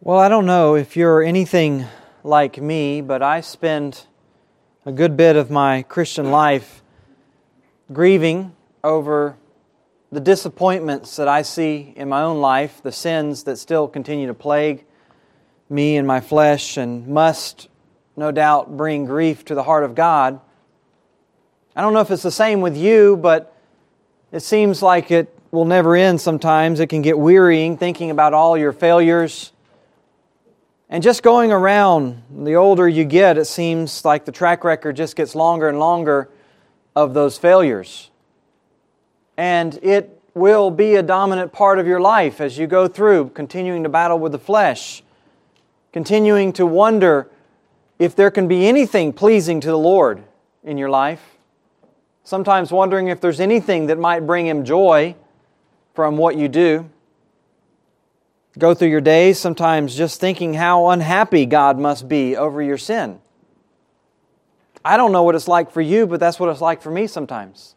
Well, I don't know if you're anything like me, but I spend a good bit of my Christian life grieving over the disappointments that I see in my own life, the sins that still continue to plague me and my flesh and must, no doubt, bring grief to the heart of God. I don't know if it's the same with you, but it seems like it will never end sometimes. It can get wearying thinking about all your failures. And just going around, the older you get, it seems like the track record just gets longer and longer of those failures. And it will be a dominant part of your life as you go through, continuing to battle with the flesh, continuing to wonder if there can be anything pleasing to the Lord in your life. Sometimes wondering if there's anything that might bring Him joy from what you do. Go through your days sometimes just thinking how unhappy God must be over your sin. I don't know what it's like for you, but that's what it's like for me sometimes.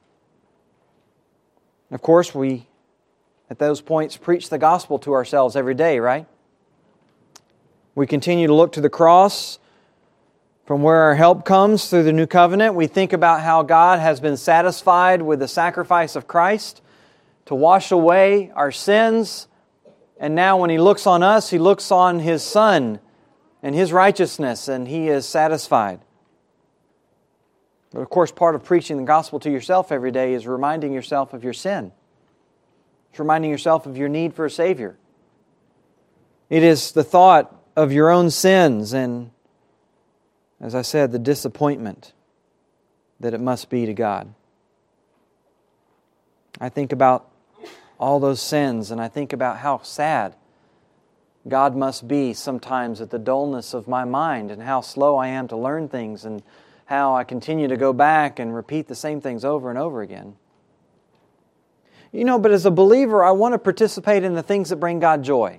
Of course, we, at those points, preach the gospel to ourselves every day, right? We continue to look to the cross from where our help comes through the new covenant. We think about how God has been satisfied with the sacrifice of Christ to wash away our sins. And now when He looks on us, He looks on His Son and His righteousness, and He is satisfied. But of course, part of preaching the gospel to yourself every day is reminding yourself of your sin. It's reminding yourself of your need for a Savior. It is the thought of your own sins and, as I said, the disappointment that it must be to God. I think about all those sins, and I think about how sad God must be sometimes at the dullness of my mind and how slow I am to learn things and how I continue to go back and repeat the same things over and over again. You know, but as a believer, I want to participate in the things that bring God joy.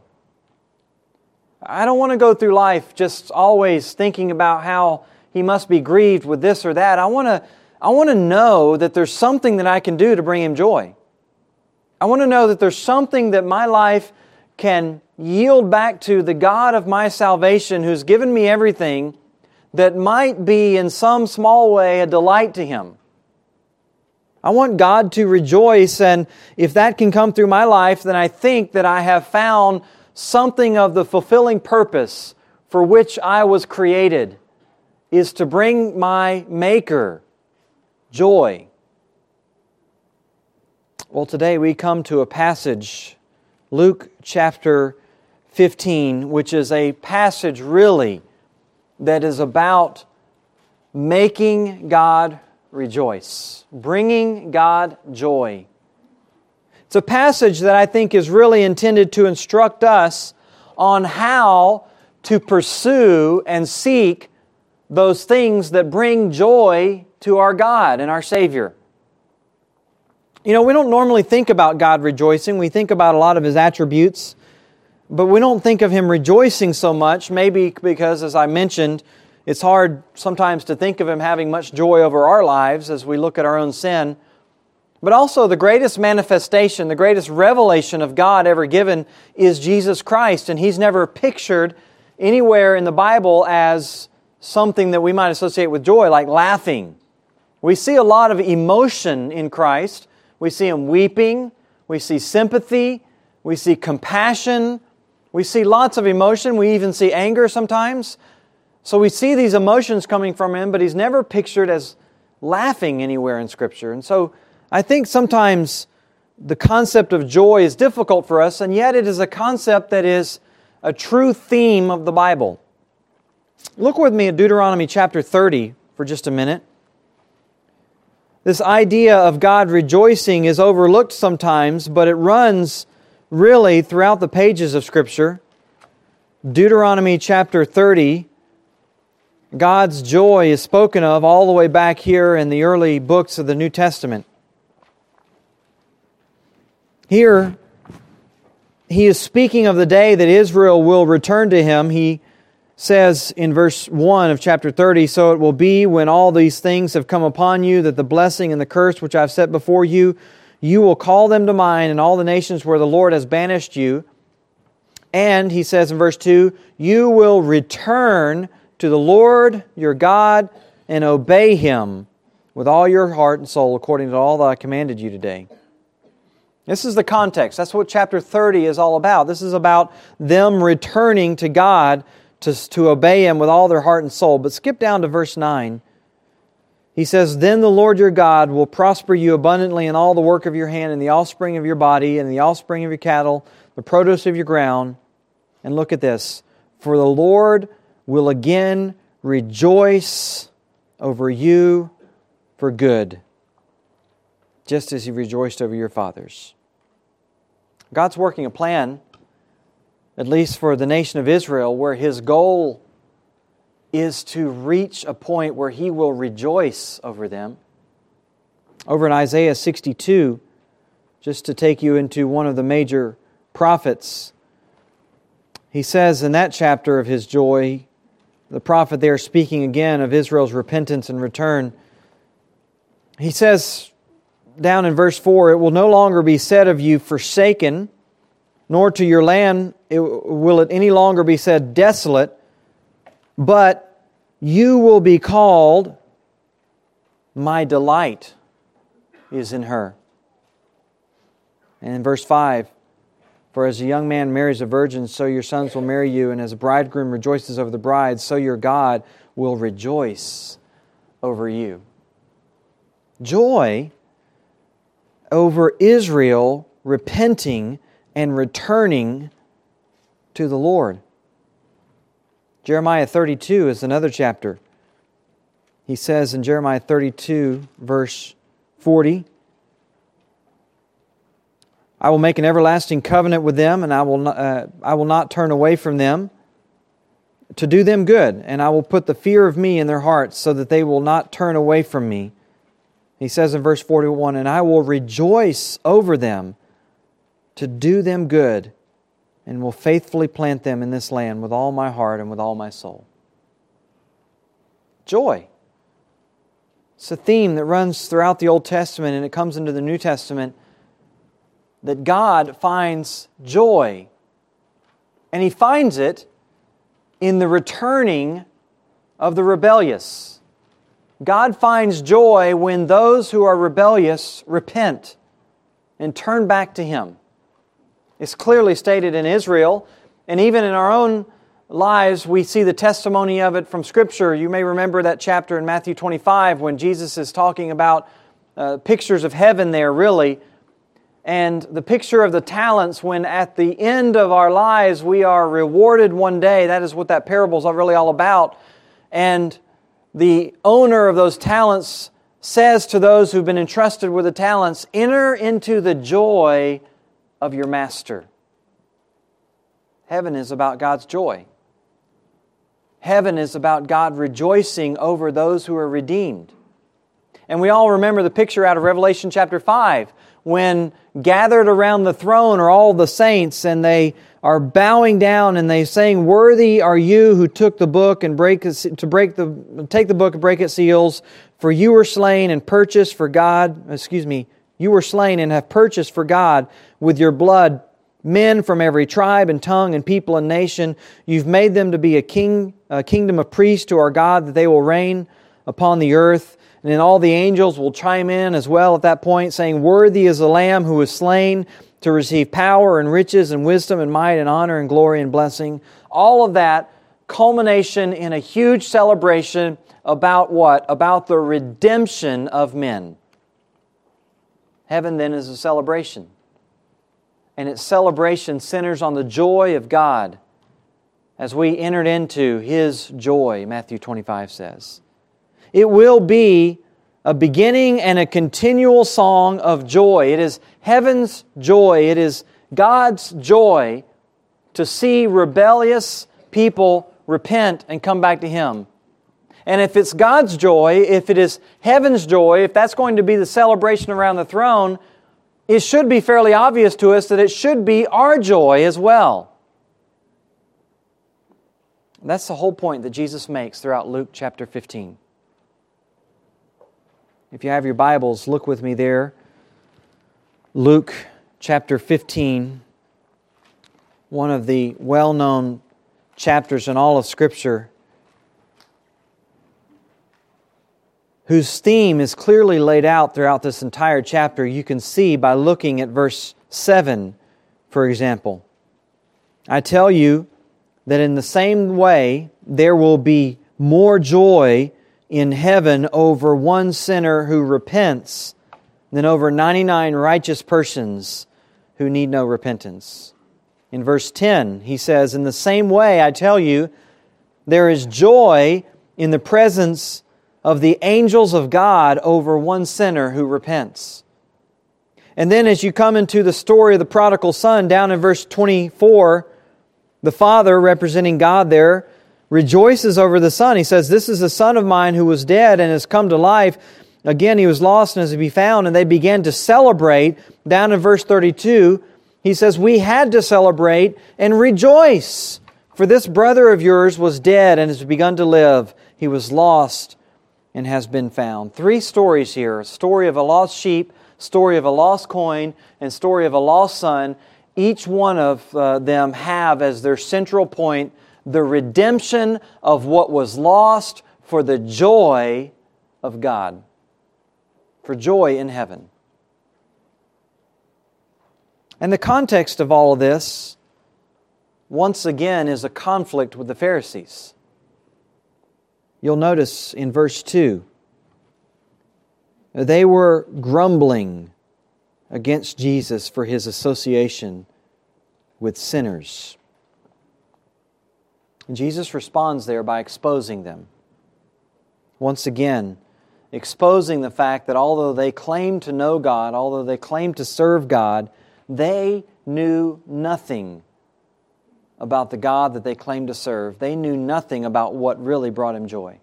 I don't want to go through life just always thinking about how He must be grieved with this or that. I want to know that there's something that I can do to bring Him joy. I want to know that there's something that my life can yield back to the God of my salvation who's given me everything that might be in some small way a delight to Him. I want God to rejoice, and if that can come through my life, then I think that I have found something of the fulfilling purpose for which I was created, is to bring my Maker joy. Well, today we come to a passage, Luke chapter 15, which is a passage really that is about making God rejoice, bringing God joy. It's a passage that I think is really intended to instruct us on how to pursue and seek those things that bring joy to our God and our Savior. You know, we don't normally think about God rejoicing. We think about a lot of His attributes, but we don't think of Him rejoicing so much, maybe because, as I mentioned, it's hard sometimes to think of Him having much joy over our lives as we look at our own sin. But also the greatest manifestation, the greatest revelation of God ever given is Jesus Christ, and He's never pictured anywhere in the Bible as something that we might associate with joy, like laughing. We see a lot of emotion in Christ. We see Him weeping, we see sympathy, we see compassion, we see lots of emotion, we even see anger sometimes. So we see these emotions coming from Him, but He's never pictured as laughing anywhere in Scripture. And so I think sometimes the concept of joy is difficult for us, and yet it is a concept that is a true theme of the Bible. Look with me at Deuteronomy chapter 30 for just a minute. This idea of God rejoicing is overlooked sometimes, but it runs really throughout the pages of Scripture. Deuteronomy chapter 30, God's joy is spoken of all the way back here in the early books of the New Testament. Here, He is speaking of the day that Israel will return to Him. He says in verse 1 of chapter 30, "So it will be when all these things have come upon you, that the blessing and the curse which I have set before you, you will call them to mind in all the nations where the Lord has banished you, And he says in verse 2, you will return to the Lord your God and obey Him with all your heart and soul according to all that I commanded you today. This is the context. That's what chapter 30 is all about. This is about them returning to God to obey Him with all their heart and soul. But skip down to verse 9. He says, then the Lord your God will prosper you abundantly in all the work of your hand, and the offspring of your body, and the offspring of your cattle, the produce of your ground. And look at this. For the Lord will again rejoice over you for good, just as He rejoiced over your fathers. God's working a plan, at least for the nation of Israel, where His goal is to reach a point where He will rejoice over them. Over in Isaiah 62, just to take you into one of the major prophets, he says in that chapter of his joy, the prophet there speaking again of Israel's repentance and return, he says down in verse 4, it will no longer be said of you forsaken, nor to your land will it any longer be said desolate, but you will be called, my delight is in her. And in verse 5, for as a young man marries a virgin, so your sons will marry you, and as a bridegroom rejoices over the bride, so your God will rejoice over you. Joy over Israel repenting and returning to the Lord. Jeremiah 32 is another chapter. He says in Jeremiah 32, verse 40, I will make an everlasting covenant with them, and I will not turn away from them to do them good, and I will put the fear of me in their hearts so that they will not turn away from me. He says in verse 41, and I will rejoice over them to do them good, and will faithfully plant them in this land with all my heart and with all my soul. Joy. It's a theme that runs throughout the Old Testament, and it comes into the New Testament, that God finds joy. And He finds it in the returning of the rebellious. God finds joy when those who are rebellious repent and turn back to Him. It's clearly stated in Israel, and even in our own lives, we see the testimony of it from Scripture. You may remember that chapter in Matthew 25 when Jesus is talking about pictures of heaven there, really. And the picture of the talents when at the end of our lives we are rewarded one day. That is what that parable is really all about. And the owner of those talents says to those who've been entrusted with the talents, enter into the joy of your master. Heaven is about God's joy. Heaven is about God rejoicing over those who are redeemed. And we all remember the picture out of Revelation chapter 5 when gathered around the throne are all the saints, and they are bowing down and they saying, worthy are you who took the book and take the book and break its seals, for you were slain and purchased for God, you were slain and have purchased for God with your blood men from every tribe and tongue and people and nation. You've made them to be a kingdom of priests to our God, that they will reign upon the earth. And then all the angels will chime in as well at that point, saying, worthy is the Lamb who was slain to receive power and riches and wisdom and might and honor and glory and blessing. All of that culmination in a huge celebration about what? About the redemption of men. Heaven then is a celebration. And its celebration centers on the joy of God as we entered into His joy, Matthew 25 says. It will be a beginning and a continual song of joy. It is heaven's joy. It is God's joy to see rebellious people repent and come back to Him. And if it's God's joy, if it is heaven's joy, if that's going to be the celebration around the throne, it should be fairly obvious to us that it should be our joy as well. That's the whole point that Jesus makes throughout Luke chapter 15. If you have your Bibles, look with me there. Luke chapter 15. one of the well-known chapters in all of Scripture, whose theme is clearly laid out throughout this entire chapter. You can see by looking at verse 7, for example. I tell you that in the same way there will be more joy in heaven over one sinner who repents than over 99 righteous persons who need no repentance. In verse 10, he says, in the same way, I tell you, there is joy in the presence of the angels of God over one sinner who repents. And then as you come into the story of the prodigal son, down in verse 24, the father, representing God there, rejoices over the son. He says, this is a son of mine who was dead and has come to life. Again, he was lost and is to be found. And they began to celebrate. Down in verse 32, he says, we had to celebrate and rejoice. For this brother of yours was dead and has begun to live. He was lost and has been found. 3 stories here. A story of a lost sheep, story of a lost coin, and story of a lost son. Each one of them have as their central point the redemption of what was lost for the joy of God. For joy in heaven. And the context of all of this, once again, is a conflict with the Pharisees. You'll notice in verse 2, they were grumbling against Jesus for His association with sinners. And Jesus responds there by exposing them. Once again, exposing the fact that although they claimed to know God, although they claimed to serve God, they knew nothing about the God that they claimed to serve. They knew nothing about what really brought Him joy.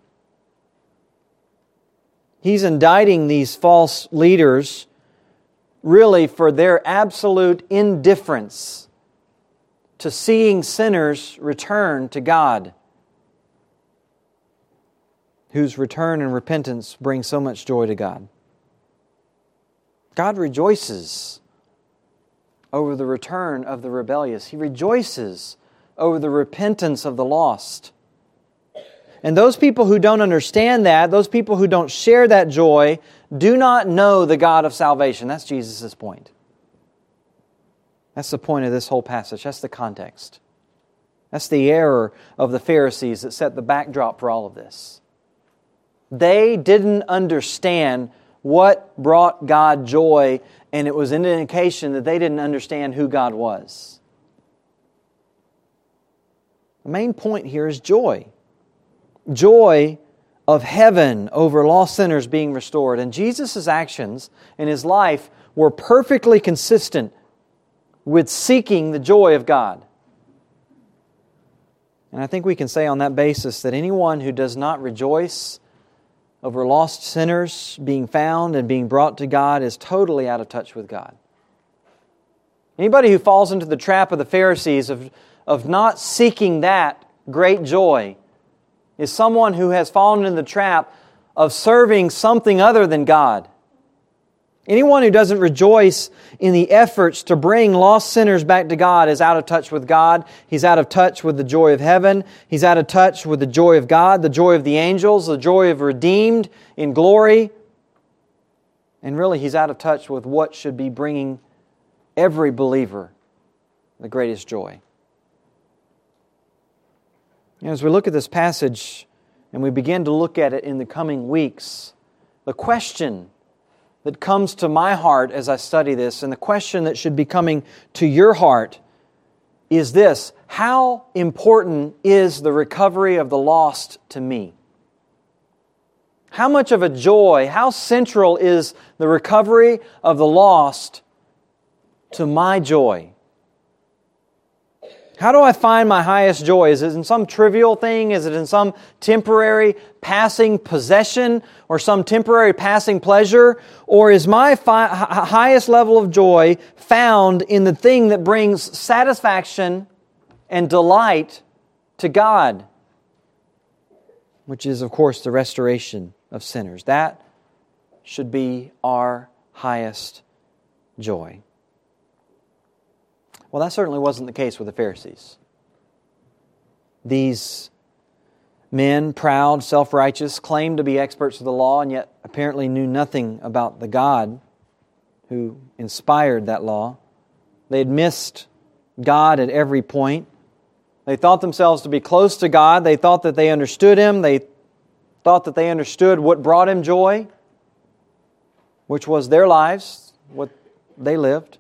He's indicting these false leaders really for their absolute indifference to seeing sinners return to God, whose return and repentance bring so much joy to God. God rejoices over the return of the rebellious. He rejoices over the repentance of the lost. And those people who don't understand that, those people who don't share that joy, do not know the God of salvation. That's Jesus' point. That's the point of this whole passage. That's the context. That's the error of the Pharisees that set the backdrop for all of this. They didn't understand what brought God joy, and it was an indication that they didn't understand who God was. The main point here is joy. Joy of heaven over lost sinners being restored. And Jesus' actions in His life were perfectly consistent with seeking the joy of God. And I think we can say on that basis that anyone who does not rejoice over lost sinners being found and being brought to God is totally out of touch with God. Anybody who falls into the trap of the Pharisees of not seeking that great joy is someone who has fallen into the trap of serving something other than God. Anyone who doesn't rejoice in the efforts to bring lost sinners back to God is out of touch with God. He's out of touch with the joy of heaven. He's out of touch with the joy of God, the joy of the angels, the joy of redeemed in glory. And really, he's out of touch with what should be bringing every believer the greatest joy. As we look at this passage and we begin to look at it in the coming weeks, the question that comes to my heart as I study this, and the question that should be coming to your heart, is this: how important is the recovery of the lost to me? How much of a joy, how central is the recovery of the lost to my joy? How do I find my highest joy? Is it in some trivial thing? Is it in some temporary passing possession or some temporary passing pleasure? Or is my highest level of joy found in the thing that brings satisfaction and delight to God? Which is, of course, the restoration of sinners. That should be our highest joy. Well, that certainly wasn't the case with the Pharisees. These men, proud, self-righteous, claimed to be experts of the law and yet apparently knew nothing about the God who inspired that law. They had missed God at every point. They thought themselves to be close to God. They thought that they understood Him. They thought that they understood what brought Him joy, which was their lives, what they lived.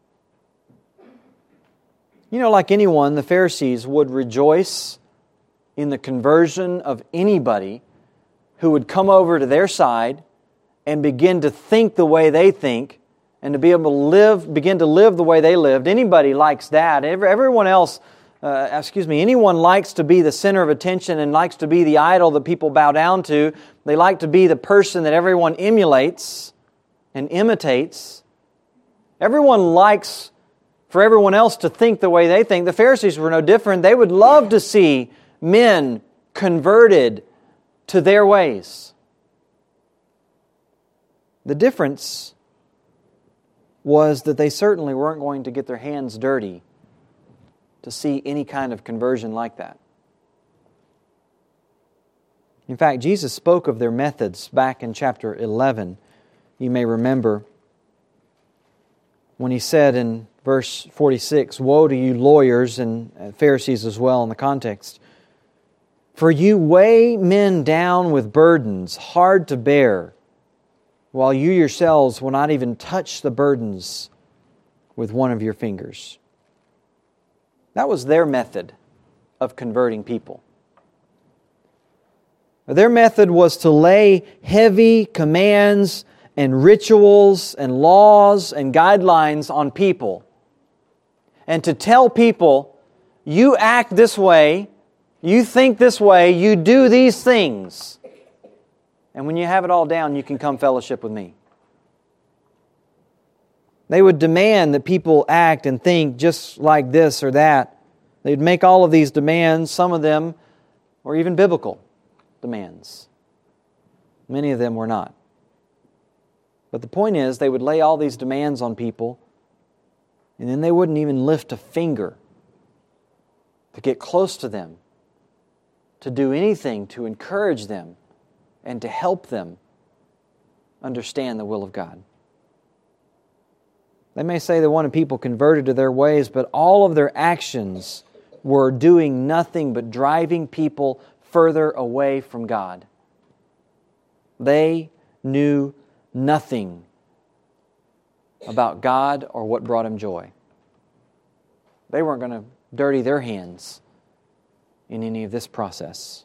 You know, like anyone, the Pharisees would rejoice in the conversion of anybody who would come over to their side and begin to think the way they think and to be able to begin to live the way they lived. Anybody likes that. Everyone else, anyone likes to be the center of attention and likes to be the idol that people bow down to. They like to be the person that everyone emulates and imitates. Everyone likes for everyone else to think the way they think. The Pharisees were no different. They would love to see men converted to their ways. The difference was that they certainly weren't going to get their hands dirty to see any kind of conversion like that. In fact, Jesus spoke of their methods back in chapter 11. You may remember when He said in verse 46, "Woe to you lawyers," and Pharisees as well in the context, "for you weigh men down with burdens hard to bear, while you yourselves will not even touch the burdens with one of your fingers." That was their method of converting people. Their method was to lay heavy commands and rituals and laws and guidelines on people, and to tell people, you act this way, you think this way, you do these things, and when you have it all down, you can come fellowship with me. They would demand that people act and think just like this or that. They'd make all of these demands. Some of them were even biblical demands. Many of them were not. But the point is, they would lay all these demands on people, and then they wouldn't even lift a finger to get close to them, to do anything to encourage them and to help them understand the will of God. They may say they wanted people converted to their ways, but all of their actions were doing nothing but driving people further away from God. They knew nothing about God or what brought Him joy. They weren't going to dirty their hands in any of this process.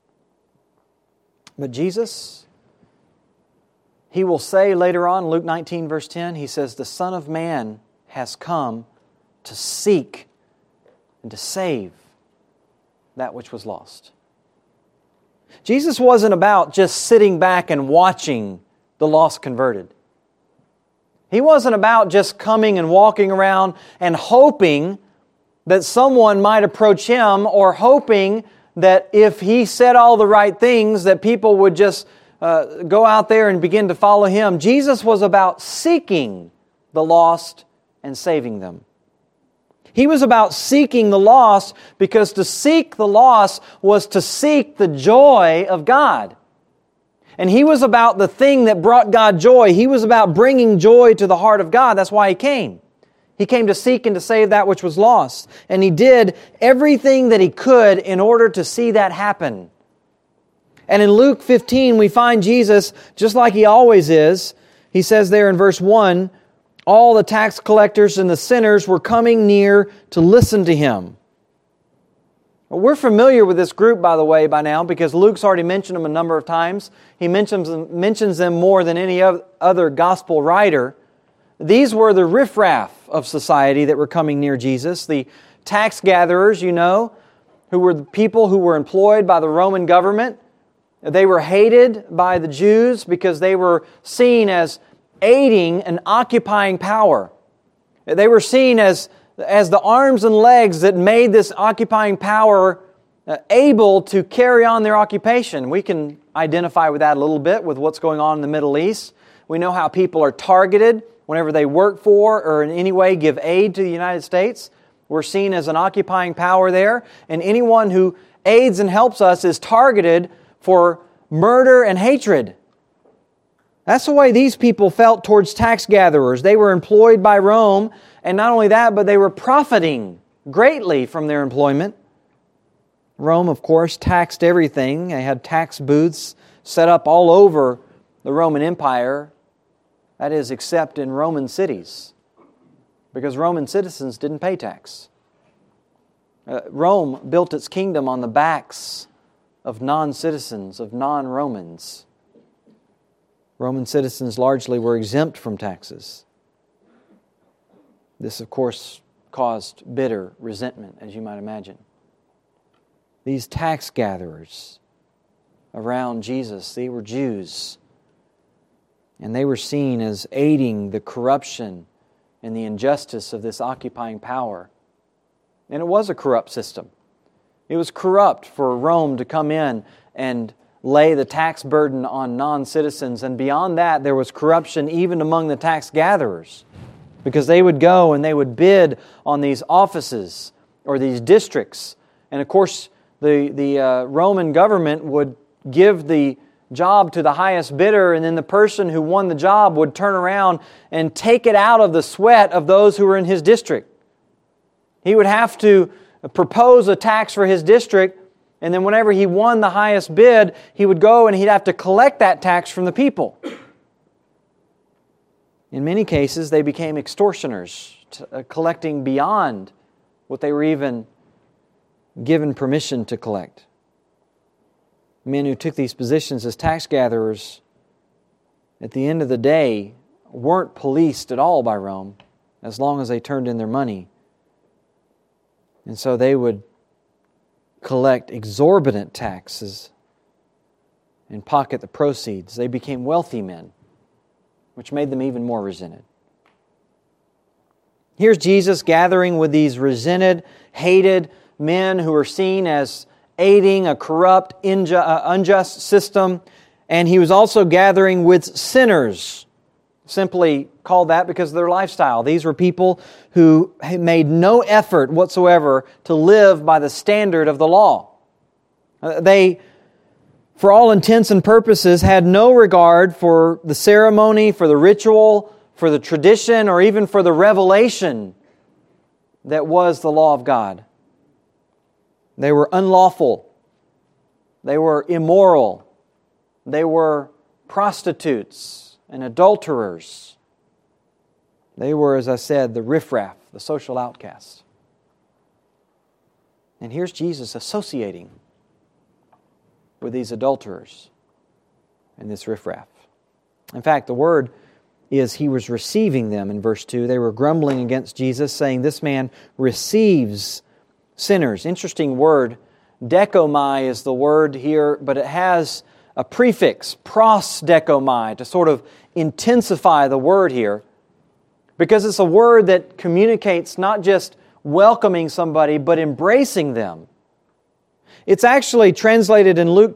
But Jesus, He will say later on, Luke 19 verse 10, He says, "The Son of Man has come to seek and to save that which was lost." Jesus wasn't about just sitting back and watching the lost converted. He wasn't about just coming and walking around and hoping that someone might approach Him, or hoping that if He said all the right things that people would just go out there and begin to follow Him. Jesus was about seeking the lost and saving them. He was about seeking the lost, because to seek the lost was to seek the joy of God. And He was about the thing that brought God joy. He was about bringing joy to the heart of God. That's why He came. He came to seek and to save that which was lost. And He did everything that He could in order to see that happen. And in Luke 15, we find Jesus, just like He always is. He says there in verse 1, all the tax collectors and the sinners were coming near to listen to Him. Well, we're familiar with this group, by the way, by now, because Luke's already mentioned them a number of times. He mentions them more than any other gospel writer. These were the riffraff of society that were coming near Jesus. The tax gatherers, you know, who were the people who were employed by the Roman government. They were hated by the Jews because they were seen as aiding and occupying power. They were seen as the arms and legs that made this occupying power able to carry on their occupation. We can identify with that a little bit with what's going on in the Middle East. We know how people are targeted whenever they work for or in any way give aid to the United States. We're seen as an occupying power there, and anyone who aids and helps us is targeted for murder and hatred. That's the way these people felt towards tax gatherers. They were employed by Rome, and not only that, but they were profiting greatly from their employment. Rome, of course, taxed everything. They had tax booths set up all over the Roman Empire. That is, except in Roman cities, because Roman citizens didn't pay tax. Rome built its kingdom on the backs of non-citizens, of non-Romans. Roman citizens largely were exempt from taxes. This, of course, caused bitter resentment, as you might imagine. These tax gatherers around Jesus, they were Jews, and they were seen as aiding the corruption and the injustice of this occupying power. And it was a corrupt system. It was corrupt for Rome to come in and lay the tax burden on non-citizens. And beyond that, there was corruption even among the tax gatherers, because they would go and they would bid on these offices or these districts. And of course, the Roman government would give the job to the highest bidder, and then the person who won the job would turn around and take it out of the sweat of those who were in his district. He would have to propose a tax for his district, and then whenever he won the highest bid, he would go and he'd have to collect that tax from the people. In many cases, they became extortioners, collecting beyond what they were even given permission to collect. Men who took these positions as tax gatherers, at the end of the day, weren't policed at all by Rome, as long as they turned in their money. And so they would collect exorbitant taxes and pocket the proceeds. They became wealthy men, which made them even more resented. Here's Jesus gathering with these resented, hated men who are seen as aiding a corrupt, unjust system. And He was also gathering with sinners, simply called that because of their lifestyle. These were people who made no effort whatsoever to live by the standard of the law. They, for all intents and purposes, had no regard for the ceremony, for the ritual, for the tradition, or even for the revelation that was the law of God. They were unlawful. They were immoral. They were prostitutes and adulterers. They were, as I said, the riffraff, the social outcasts. And here's Jesus associating with these adulterers and this riffraff. In fact, the word is He was receiving them in verse 2. They were grumbling against Jesus, saying, "This man receives sinners." Interesting word. Dekomai is the word here, but it has a prefix, prosdekomai, to sort of intensify the word here, because it's a word that communicates not just welcoming somebody, but embracing them. It's actually translated in Acts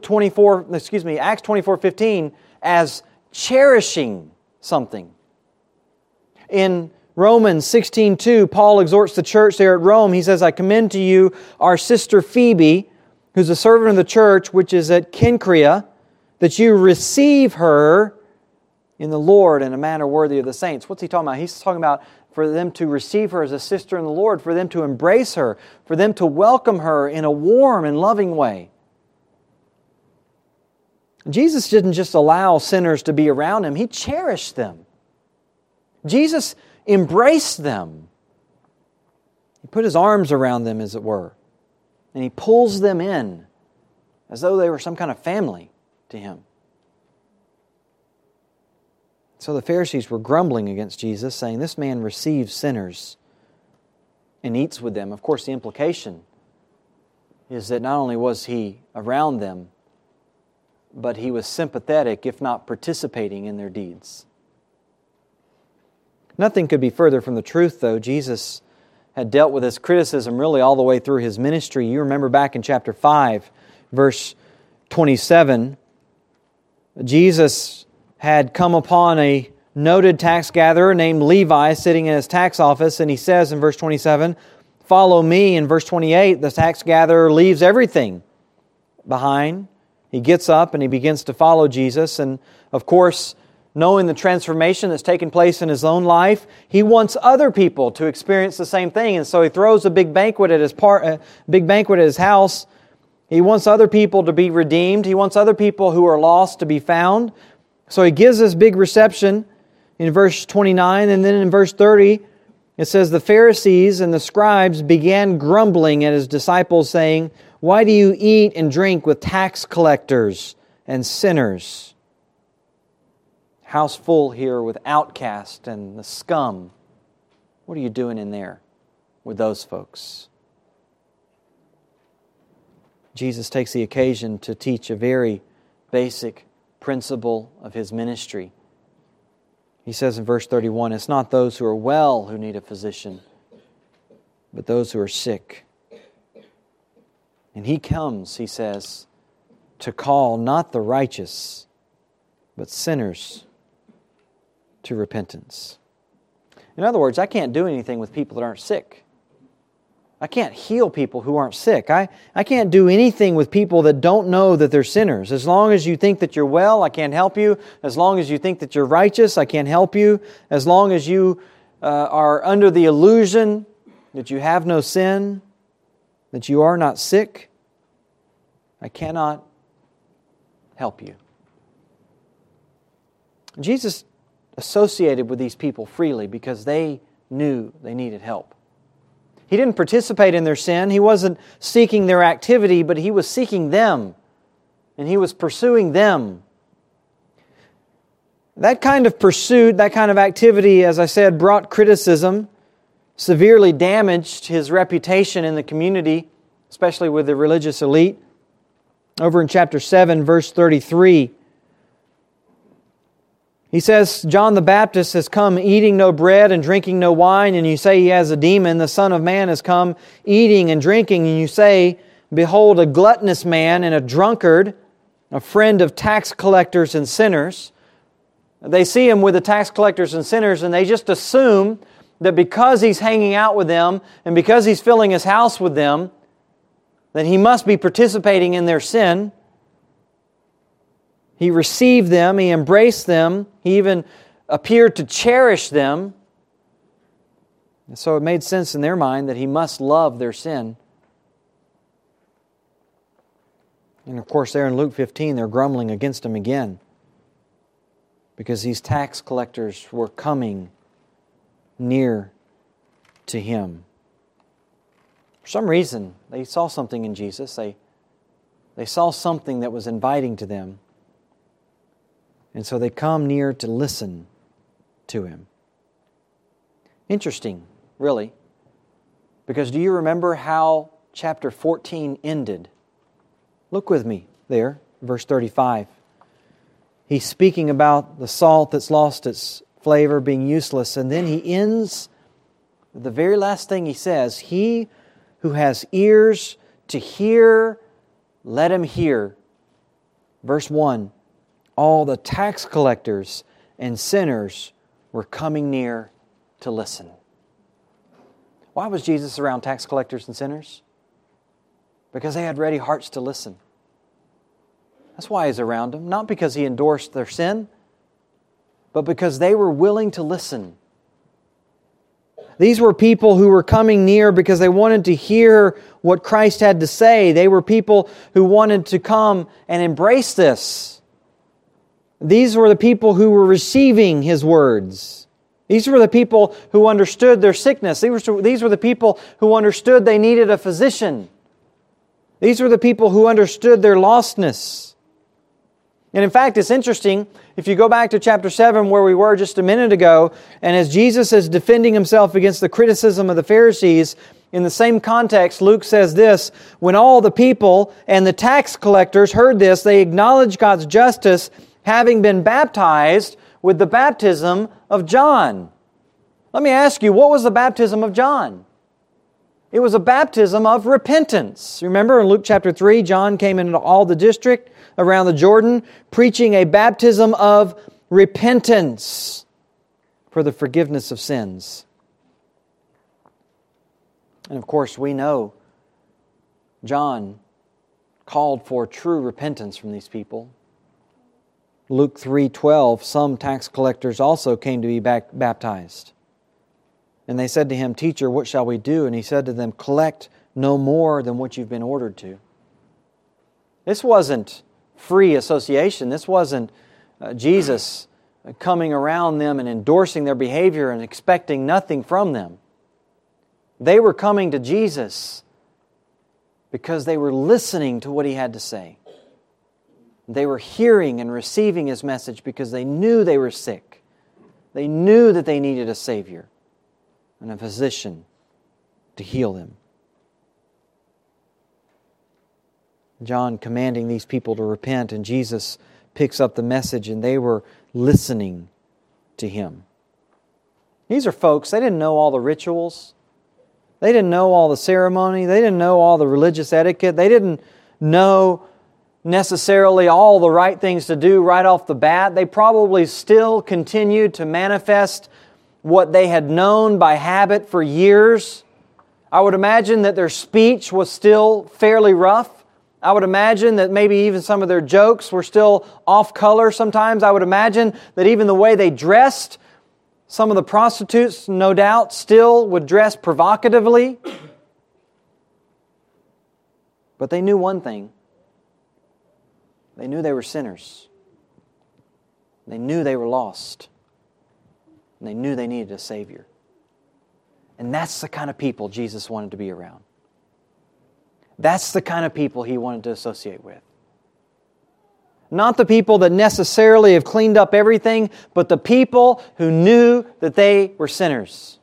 24:15 as cherishing something. In Romans 16:2, Paul exhorts the church there at Rome. He says, "I commend to you our sister Phoebe, who's a servant of the church, which is at Cenchrea, that you receive her in the Lord in a manner worthy of the saints." What's he talking about? He's talking about for them to receive her as a sister in the Lord, for them to embrace her, for them to welcome her in a warm and loving way. Jesus didn't just allow sinners to be around Him, He cherished them. Jesus embraced them. He put His arms around them, as it were, and He pulls them in as though they were some kind of family to Him. So the Pharisees were grumbling against Jesus, saying, "This man receives sinners and eats with them." Of course, the implication is that not only was He around them, but He was sympathetic, if not participating in their deeds. Nothing could be further from the truth, though. Jesus had dealt with this criticism really all the way through His ministry. You remember back in chapter 5, verse 27, Jesus had come upon a noted tax gatherer named Levi sitting in his tax office, and He says in verse 27, follow me. In verse 28, the tax gatherer leaves everything behind. He gets up and he begins to follow Jesus. And of course, knowing the transformation that's taken place in his own life, he wants other people to experience the same thing. And so he throws a big banquet at his house. He wants other people to be redeemed. He wants other people who are lost to be found. So he gives this big reception in verse 29. And then in verse 30, it says, the Pharisees and the scribes began grumbling at his disciples, saying, why do you eat and drink with tax collectors and sinners? House full here with outcasts and the scum. What are you doing in there with those folks? Jesus takes the occasion to teach a very basic principle of His ministry. He says in verse 31, it's not those who are well who need a physician, but those who are sick. And He comes, He says, to call not the righteous, but sinners to repentance. In other words, I can't do anything with people that aren't sick. I can't heal people who aren't sick. I can't do anything with people that don't know that they're sinners. As long as you think that you're well, I can't help you. As long as you think that you're righteous, I can't help you. As long as you are under the illusion that you have no sin, that you are not sick, I cannot help you. Jesus associated with these people freely because they knew they needed help. He didn't participate in their sin. He wasn't seeking their activity, but He was seeking them. And He was pursuing them. That kind of pursuit, that kind of activity, as I said, brought criticism, severely damaged His reputation in the community, especially with the religious elite. Over in chapter 7, verse 33, He says, John the Baptist has come eating no bread and drinking no wine, and you say he has a demon. The Son of Man has come eating and drinking, and you say, behold, a gluttonous man and a drunkard, a friend of tax collectors and sinners. They see Him with the tax collectors and sinners, and they just assume that because He's hanging out with them and because He's filling His house with them, that He must be participating in their sin. He received them, He embraced them, He even appeared to cherish them. And so it made sense in their mind that He must love their sin. And of course there in Luke 15 they're grumbling against Him again, because these tax collectors were coming near to Him. For some reason they saw something in Jesus. They saw something that was inviting to them. And so they come near to listen to Him. Interesting, really. Because do you remember how chapter 14 ended? Look with me there, verse 35. He's speaking about the salt that's lost its flavor, being useless. And then He ends, the very last thing He says, he who has ears to hear, let him hear. Verse 1. All the tax collectors and sinners were coming near to listen. Why was Jesus around tax collectors and sinners? Because they had ready hearts to listen. That's why He's around them. Not because He endorsed their sin, but because they were willing to listen. These were people who were coming near because they wanted to hear what Christ had to say. They were people who wanted to come and embrace this. These were the people who were receiving His words. These were the people who understood their sickness. These were the people who understood they needed a physician. These were the people who understood their lostness. And in fact, it's interesting, if you go back to chapter 7 where we were just a minute ago, and as Jesus is defending Himself against the criticism of the Pharisees, in the same context, Luke says this, when all the people and the tax collectors heard this, they acknowledged God's justice, having been baptized with the baptism of John. Let me ask you, what was the baptism of John? It was a baptism of repentance. Remember in Luke chapter 3, John came into all the district around the Jordan, preaching a baptism of repentance for the forgiveness of sins. And of course, we know John called for true repentance from these people. Luke 3:12, some tax collectors also came to be baptized. And they said to him, "Teacher, what shall we do?" And he said to them, "Collect no more than what you've been ordered to." This wasn't free association. This wasn't Jesus coming around them and endorsing their behavior and expecting nothing from them. They were coming to Jesus because they were listening to what He had to say. They were hearing and receiving His message because they knew they were sick. They knew that they needed a Savior and a physician to heal them. John commanding these people to repent, and Jesus picks up the message, and they were listening to Him. These are folks, they didn't know all the rituals. They didn't know all the ceremony. They didn't know all the religious etiquette. They didn't know necessarily all the right things to do right off the bat. They probably still continued to manifest what they had known by habit for years. I would imagine that their speech was still fairly rough. I would imagine that maybe even some of their jokes were still off color sometimes. I would imagine that even the way they dressed, some of the prostitutes, no doubt, still would dress provocatively. But they knew one thing. They knew they were sinners. They knew they were lost. And they knew they needed a Savior. And that's the kind of people Jesus wanted to be around. That's the kind of people He wanted to associate with. Not the people that necessarily have cleaned up everything, but the people who knew that they were sinners.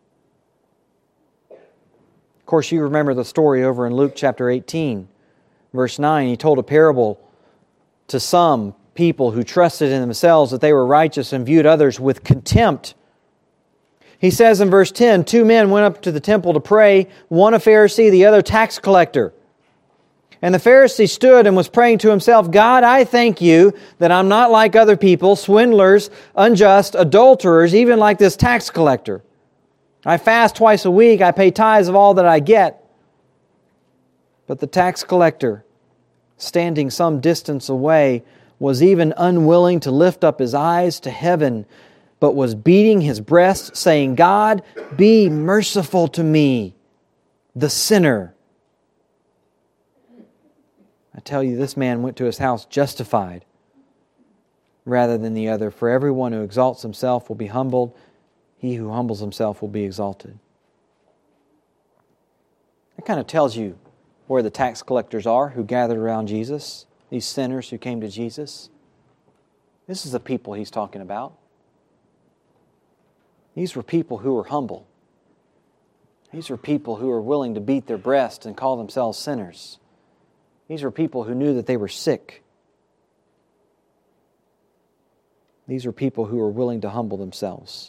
Of course, you remember the story over in Luke chapter 18, verse 9. He told a parable to some people who trusted in themselves that they were righteous and viewed others with contempt. He says in verse 10, 2 men went up to the temple to pray, one a Pharisee, the other tax collector. And the Pharisee stood and was praying to himself, "God, I thank You that I'm not like other people, swindlers, unjust, adulterers, even like this tax collector. I fast twice a week, I pay tithes of all that I get." But the tax collector, standing some distance away, was even unwilling to lift up his eyes to heaven, but was beating his breast, saying, "God, be merciful to me, the sinner." I tell you, this man went to his house justified rather than the other. For everyone who exalts himself will be humbled. He who humbles himself will be exalted. That kind of tells you where the tax collectors are who gathered around Jesus, these sinners who came to Jesus. This is the people He's talking about. These were people who were humble. These were people who were willing to beat their breast and call themselves sinners. These were people who knew that they were sick. These were people who were willing to humble themselves.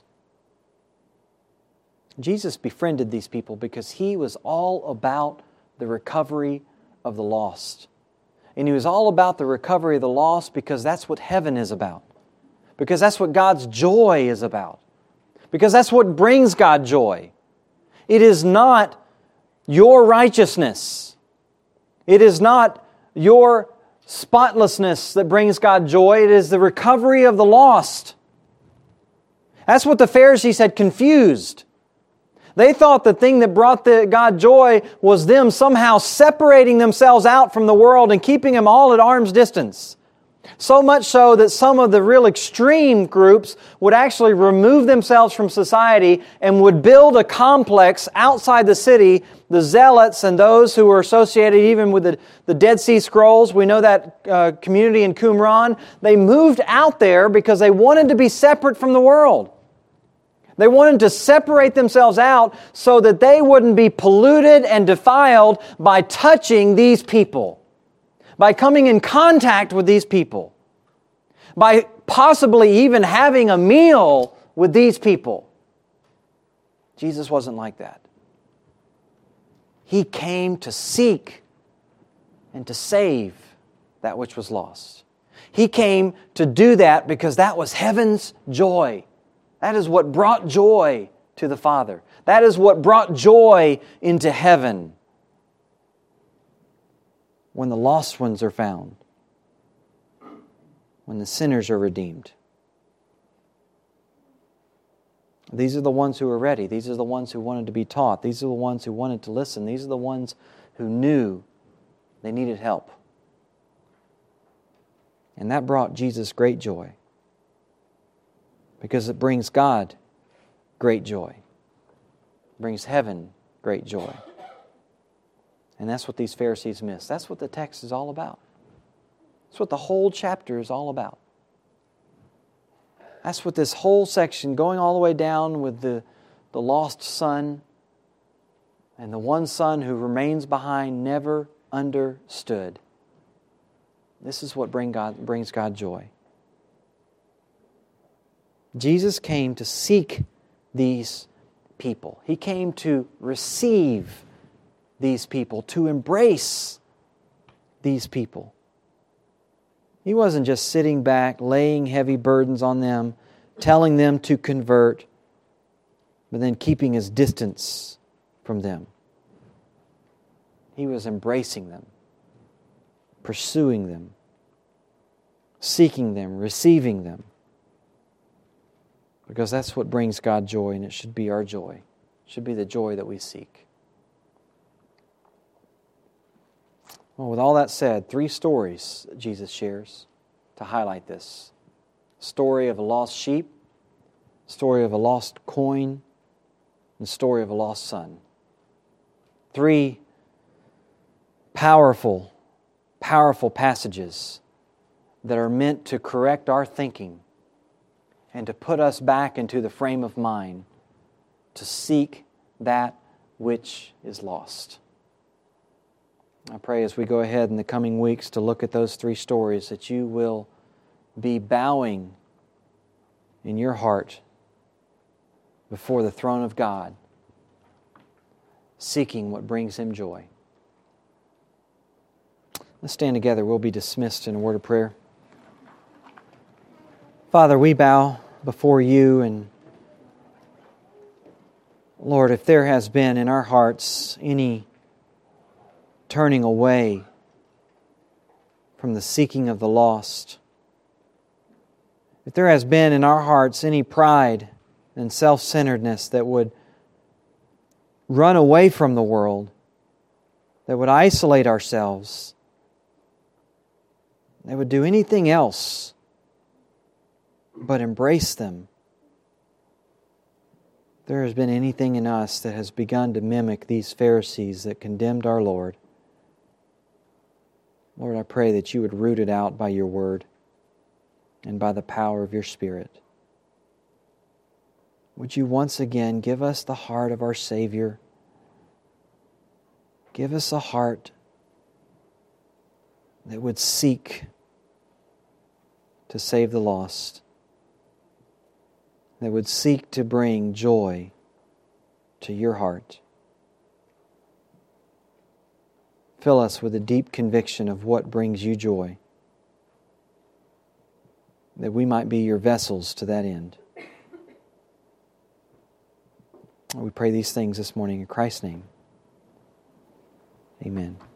Jesus befriended these people because He was all about the recovery of the lost. And He was all about the recovery of the lost because that's what heaven is about. Because that's what God's joy is about. Because that's what brings God joy. It is not your righteousness. It is not your spotlessness that brings God joy. It is the recovery of the lost. That's what the Pharisees had confused. They thought the thing that brought God joy was them somehow separating themselves out from the world and keeping them all at arm's distance. So much so that some of the real extreme groups would actually remove themselves from society and would build a complex outside the city. The Zealots and those who were associated even with the Dead Sea Scrolls, we know that community in Qumran, they moved out there because they wanted to be separate from the world. They wanted to separate themselves out so that they wouldn't be polluted and defiled by touching these people, by coming in contact with these people, by possibly even having a meal with these people. Jesus wasn't like that. He came to seek and to save that which was lost. He came to do that because that was heaven's joy. That is what brought joy to the Father. That is what brought joy into heaven when the lost ones are found, when the sinners are redeemed. These are the ones who are ready. These are the ones who wanted to be taught. These are the ones who wanted to listen. These are the ones who knew they needed help. And that brought Jesus great joy, because it brings God great joy. It brings heaven great joy. And that's what these Pharisees missed. That's what the text is all about. That's what the whole chapter is all about. That's what this whole section, going all the way down with the lost son and the one son who remains behind, never understood. This is what brings God joy. Jesus came to seek these people. He came to receive these people, to embrace these people. He wasn't just sitting back, laying heavy burdens on them, telling them to convert, but then keeping His distance from them. He was embracing them, pursuing them, seeking them, receiving them. Because that's what brings God joy, and it should be our joy. It should be the joy that we seek. Well, with all that said, 3 stories that Jesus shares to highlight this. Story of a lost sheep, story of a lost coin, and story of a lost son. 3 powerful, powerful passages that are meant to correct our thinking and to put us back into the frame of mind to seek that which is lost. I pray as we go ahead in the coming weeks to look at those 3 stories that you will be bowing in your heart before the throne of God, seeking what brings Him joy. Let's stand together. We'll be dismissed in a word of prayer. Father, we bow before You, and Lord, if there has been in our hearts any turning away from the seeking of the lost, if there has been in our hearts any pride and self-centeredness that would run away from the world, that would isolate ourselves, that would do anything else but embrace them, if there has been anything in us that has begun to mimic these Pharisees that condemned our Lord, Lord, I pray that You would root it out by Your Word and by the power of Your Spirit. Would You once again give us the heart of our Savior? Give us a heart that would seek to save the lost, that would seek to bring joy to Your heart. Fill us with a deep conviction of what brings You joy, that we might be Your vessels to that end. We pray these things this morning in Christ's name. Amen.